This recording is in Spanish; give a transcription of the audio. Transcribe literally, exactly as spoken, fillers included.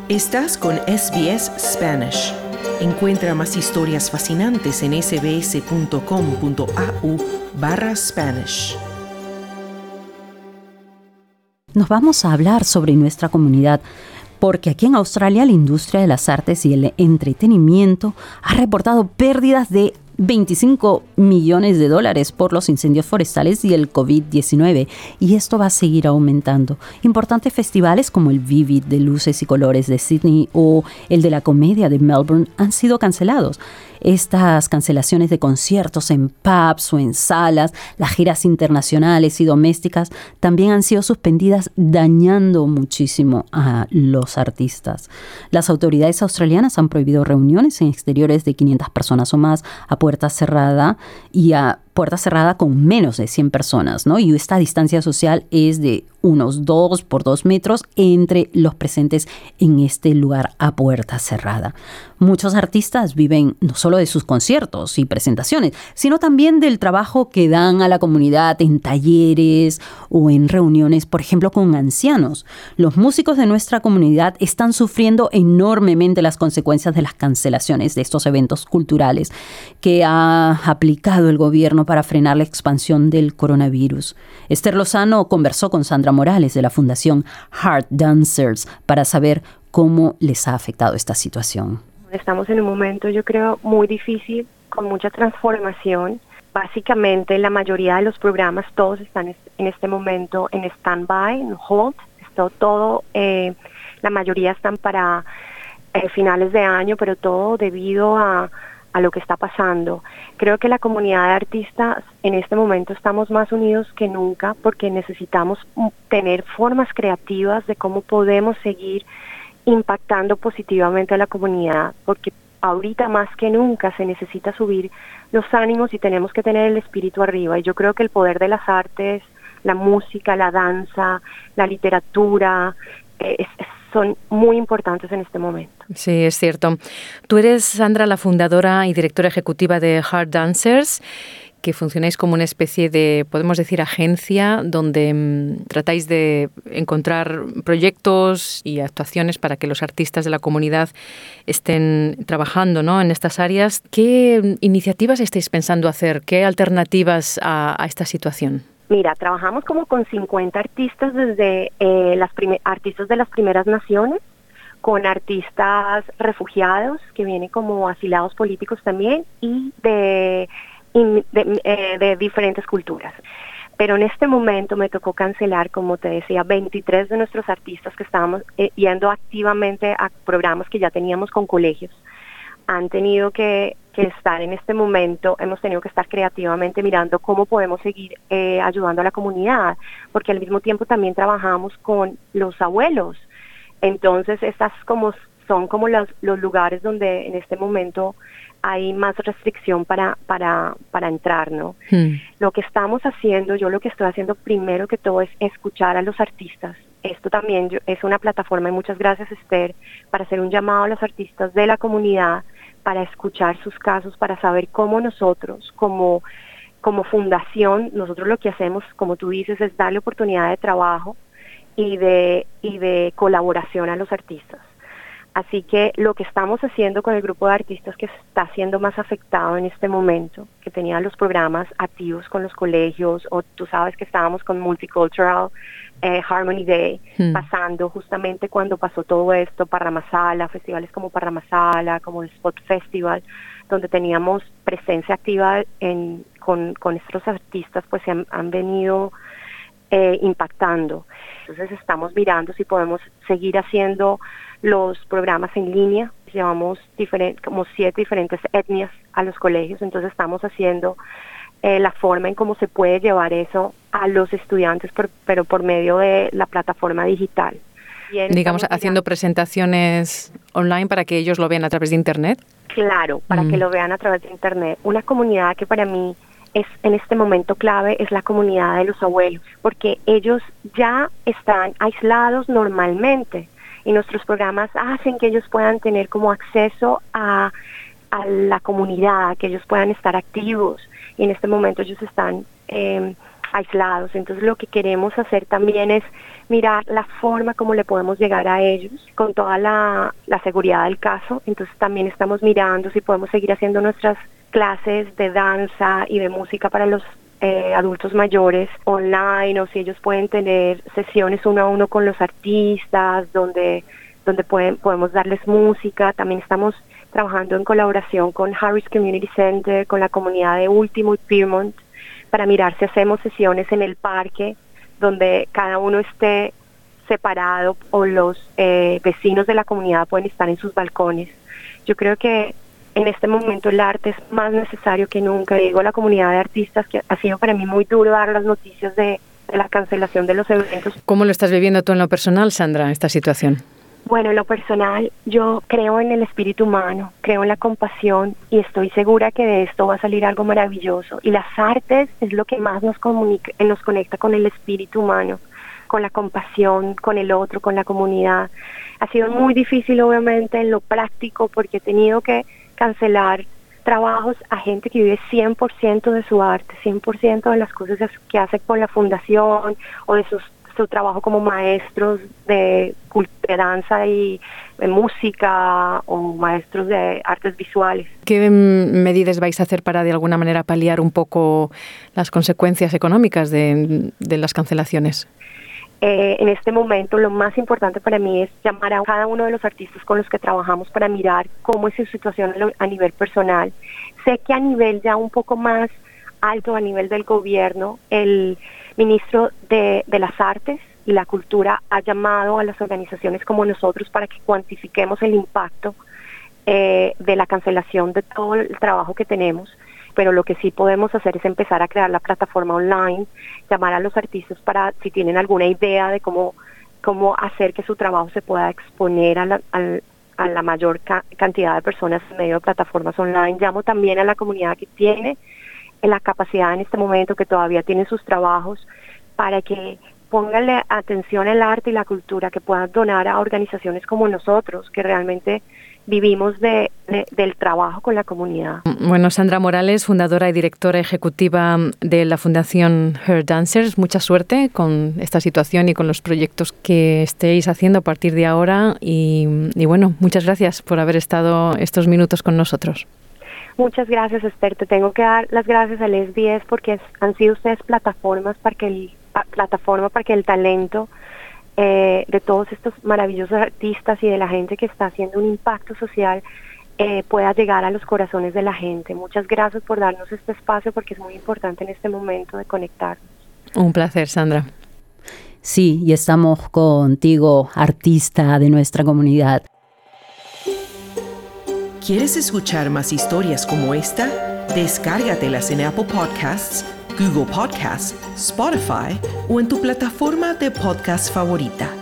Estás con S B S Spanish. Encuentra más historias fascinantes en sbs.com.au barra Spanish. Nos vamos a hablar sobre nuestra comunidad, porque aquí en Australia la industria de las artes y el entretenimiento ha reportado pérdidas de veinticinco millones de dólares por los incendios forestales y el covid diecinueve, y esto va a seguir aumentando. Importantes festivales como el Vivid de luces y colores de Sydney o el de la comedia de Melbourne han sido cancelados. Estas cancelaciones de conciertos en pubs o en salas, las giras internacionales y domésticas también han sido suspendidas, dañando muchísimo a los artistas. Las autoridades australianas han prohibido reuniones en exteriores de quinientas personas o más a puerta cerrada y a puerta cerrada con menos de cien personas, ¿no? Y esta distancia social es de unos dos por dos metros entre los presentes en este lugar a puerta cerrada. Muchos artistas viven no solo de sus conciertos y presentaciones, sino también del trabajo que dan a la comunidad en talleres o en reuniones, por ejemplo, con ancianos. Los músicos de nuestra comunidad están sufriendo enormemente las consecuencias de las cancelaciones de estos eventos culturales que ha aplicado el gobierno para frenar la expansión del coronavirus. Esther Lozano conversó con Sandra Morales de la Fundación Heart Dancers para saber cómo les ha afectado esta situación. Estamos en un momento, yo creo, muy difícil, con mucha transformación. Básicamente, la mayoría de los programas, todos están en este momento en stand-by, en hold. Esto, todo, eh, la mayoría están para eh, finales de año, pero todo debido a a lo que está pasando. Creo que la comunidad de artistas en este momento estamos más unidos que nunca porque necesitamos tener formas creativas de cómo podemos seguir impactando positivamente a la comunidad, porque ahorita más que nunca se necesita subir los ánimos y tenemos que tener el espíritu arriba. Y yo creo que el poder de las artes, la música, la danza, la literatura, eh, es, es son muy importantes en este momento. Sí, es cierto. Tú eres, Sandra, la fundadora y directora ejecutiva de Heart Dancers, que funcionáis como una especie de, podemos decir, agencia donde mmm, tratáis de encontrar proyectos y actuaciones para que los artistas de la comunidad estén trabajando, ¿no?, en estas áreas. ¿Qué iniciativas estáis pensando hacer? ¿Qué alternativas a, a esta situación? Mira, trabajamos como con cincuenta artistas desde eh, las prim- artistas de las primeras naciones, con artistas refugiados que vienen como asilados políticos también y de, in, de, eh, de diferentes culturas. Pero en este momento me tocó cancelar, como te decía, veintitrés de nuestros artistas que estábamos eh, yendo activamente a programas que ya teníamos con colegios. Han tenido que, que estar en este momento, hemos tenido que estar creativamente mirando cómo podemos seguir eh, ayudando a la comunidad, porque al mismo tiempo también trabajamos con los abuelos. Entonces, estas como son como los, los lugares donde en este momento hay más restricción para, para, para entrar, ¿no? Hmm. Lo que estamos haciendo, yo lo que estoy haciendo primero que todo es escuchar a los artistas. Esto también yo, es una plataforma, y muchas gracias, Esther, para hacer un llamado a los artistas de la comunidad, para escuchar sus casos, para saber cómo nosotros, como, como fundación, nosotros lo que hacemos, como tú dices, es darle oportunidad de trabajo y de, y de colaboración a los artistas. Así que lo que estamos haciendo con el grupo de artistas que está siendo más afectado en este momento, que tenía los programas activos con los colegios, o tú sabes que estábamos con Multicultural eh, Harmony Day, hmm. pasando justamente cuando pasó todo esto, Parramasala, festivales como Parramasala, como el Spot Festival, donde teníamos presencia activa en, con, con estos artistas, pues se han, han venido eh, impactando. Entonces estamos mirando si podemos seguir haciendo los programas en línea. Llevamos diferente, como siete diferentes etnias a los colegios, entonces estamos haciendo eh, la forma en cómo se puede llevar eso a los estudiantes, por, pero por medio de la plataforma digital. Bien, digamos, haciendo presentaciones online para que ellos lo vean a través de Internet. Claro, para mm. que lo vean a través de Internet. Una comunidad que para mí es en este momento clave es la comunidad de los abuelos, porque ellos ya están aislados normalmente, y nuestros programas hacen que ellos puedan tener como acceso a, a la comunidad, que ellos puedan estar activos, y en este momento ellos están eh, aislados. Entonces lo que queremos hacer también es mirar la forma como le podemos llegar a ellos con toda la, la seguridad del caso. Entonces también estamos mirando si podemos seguir haciendo nuestras clases de danza y de música para los eh, adultos mayores online, o si ellos pueden tener sesiones uno a uno con los artistas donde, donde pueden, podemos darles música. También estamos trabajando en colaboración con Harris Community Center, con la comunidad de Último y Piermont, para mirar si hacemos sesiones en el parque donde cada uno esté separado o los eh, vecinos de la comunidad pueden estar en sus balcones. Yo creo que en este momento el arte es más necesario que nunca. Digo, la comunidad de artistas, que ha sido para mí muy duro dar las noticias de, de la cancelación de los eventos. ¿Cómo lo estás viviendo tú en lo personal, Sandra, esta situación? Bueno, en lo personal, yo creo en el espíritu humano, creo en la compasión y estoy segura que de esto va a salir algo maravilloso. Y las artes es lo que más nos comunica, nos conecta con el espíritu humano, con la compasión, con el otro, con la comunidad. Ha sido muy difícil, obviamente, en lo práctico, porque he tenido que cancelar trabajos a gente que vive cien por ciento de su arte, cien por ciento de las cosas que hace con la fundación o de sus su trabajo como maestros de, de danza y de música o maestros de artes visuales. ¿Qué medidas vais a hacer para de alguna manera paliar un poco las consecuencias económicas de, de las cancelaciones? Eh, en este momento lo más importante para mí es llamar a cada uno de los artistas con los que trabajamos para mirar cómo es su situación a nivel personal. Sé que a nivel ya un poco más alto, a nivel del gobierno, el ministro de, de las Artes y la Cultura ha llamado a las organizaciones como nosotros para que cuantifiquemos el impacto eh, de la cancelación de todo el trabajo que tenemos, pero lo que sí podemos hacer es empezar a crear la plataforma online, llamar a los artistas para si tienen alguna idea de cómo, cómo hacer que su trabajo se pueda exponer a la, a, a la mayor ca- cantidad de personas en medio de plataformas online. Llamo también a la comunidad que tiene en la capacidad en este momento, que todavía tiene sus trabajos, para que pónganle atención al arte y la cultura, que puedan donar a organizaciones como nosotros, que realmente vivimos de, de, del trabajo con la comunidad. Bueno, Sandra Morales, fundadora y directora ejecutiva de la Fundación Her Dancers, mucha suerte con esta situación y con los proyectos que estéis haciendo a partir de ahora y, y bueno, muchas gracias por haber estado estos minutos con nosotros. Muchas gracias, Esther. Te tengo que dar las gracias al S B S porque es, han sido ustedes plataformas para que el, pa, plataforma para que el talento eh, de todos estos maravillosos artistas y de la gente que está haciendo un impacto social eh, pueda llegar a los corazones de la gente. Muchas gracias por darnos este espacio porque es muy importante en este momento de conectarnos. Un placer, Sandra. Sí, y estamos contigo, artista de nuestra comunidad. ¿Quieres escuchar más historias como esta? Descárgatelas en Apple Podcasts, Google Podcasts, Spotify o en tu plataforma de podcast favorita.